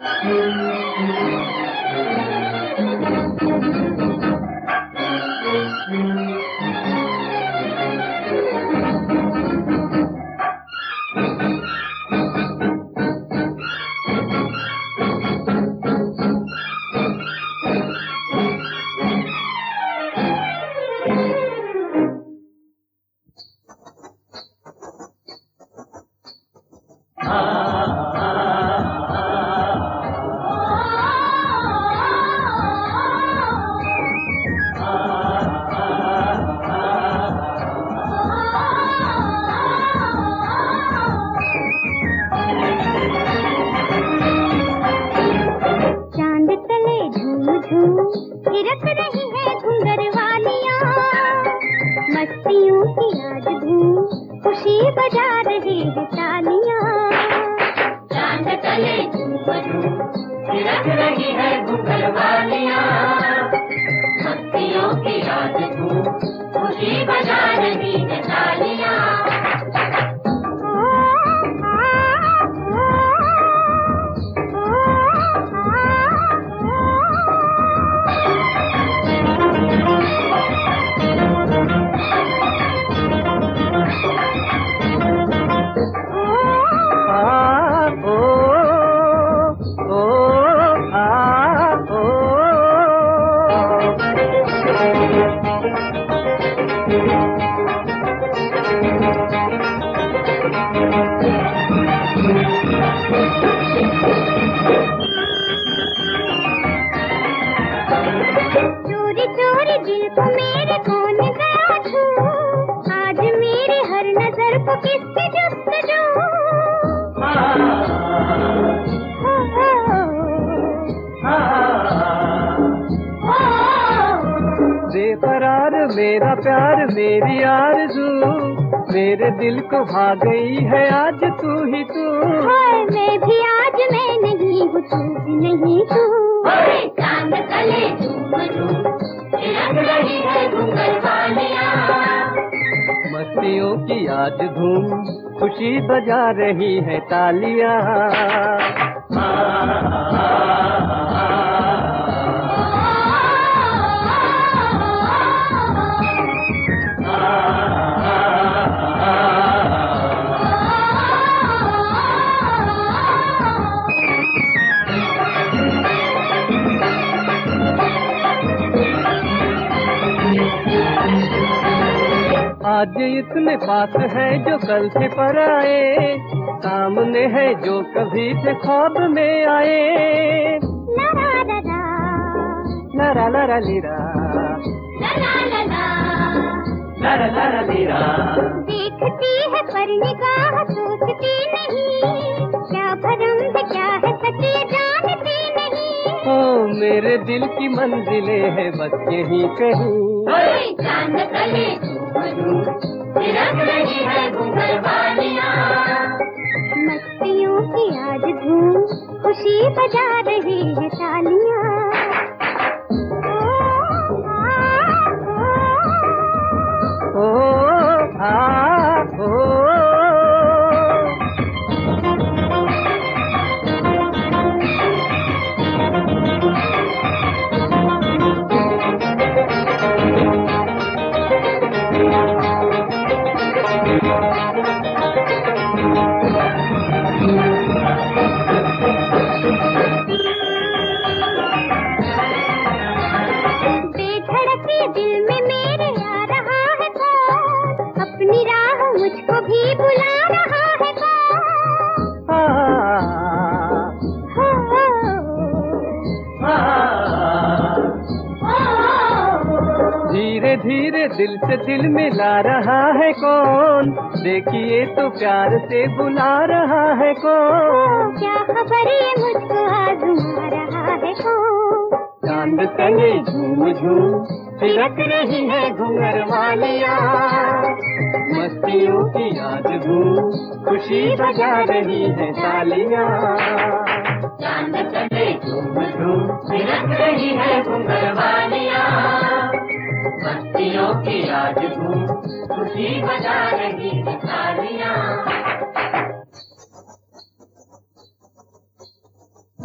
थिरक रही है घुंघर वालियाँ, मस्तियों की आज धूम, खुशी बजा रही है तालियाँ। चांद तले झूम झूम थिरक रही है घुंघर वालियाँ, मस्तियों की आज धूम, खुशी बजा रही है तालियाँ। चोरी चोरी दिल को मेरे कौन गया छू, आज मेरे हर नजर को किसकी जस्तजू। बेकरार मेरा प्यार मेरी आरज़ू, मेरे दिल को भा गई है आज तू ही तू। मैं भी आज मैं नहीं हूँ, तू भी नहीं तू। चांद तले झूम झूम थिरक रही है घुंघर वालियाँ, मस्तियों की आज धूम, खुशी बजा रही है तालियाँ। आज इतने पास है जो कल से पर आए, सामने है जो कभी से ख्वाब में आए। लरा लरा लरा लरा लिरा, लला लला लरा लरा लीरा। देखती है पर निगाह सोचती नहीं, क्या भरम है क्या है सच ये जानती नहीं। ओ मेरे दिल की मंजिलें है बस यहीं कहीं। चांद तले झूम झूम थिरक रही है घुंघर वालियाँ, मस्तियों की आज धूम, खुशी बजा रही है तालियाँ। ओ आ ओ बेधड़के दिल में मेरे आ रहा है कौन, अपनी राह मुझको भी बुला रहा है कौन। धीरे धीरे दिल से दिल मिला रहा है कौन, देखिए तो प्यार से बुला रहा है कौन। क्या खबर ये मुझको आज़मा रहा है कौन। चांद तले झूम झूम थिरक रही है घुंघर वालियाँ, मस्तियों की आज धूम, खुशी बजा रही है तालियाँ। चांद तले झूम झूम थिरक रही है घुंघर वालियाँ, मस्तियों की आज धूम, खुशी बजा रही है तालियाँ।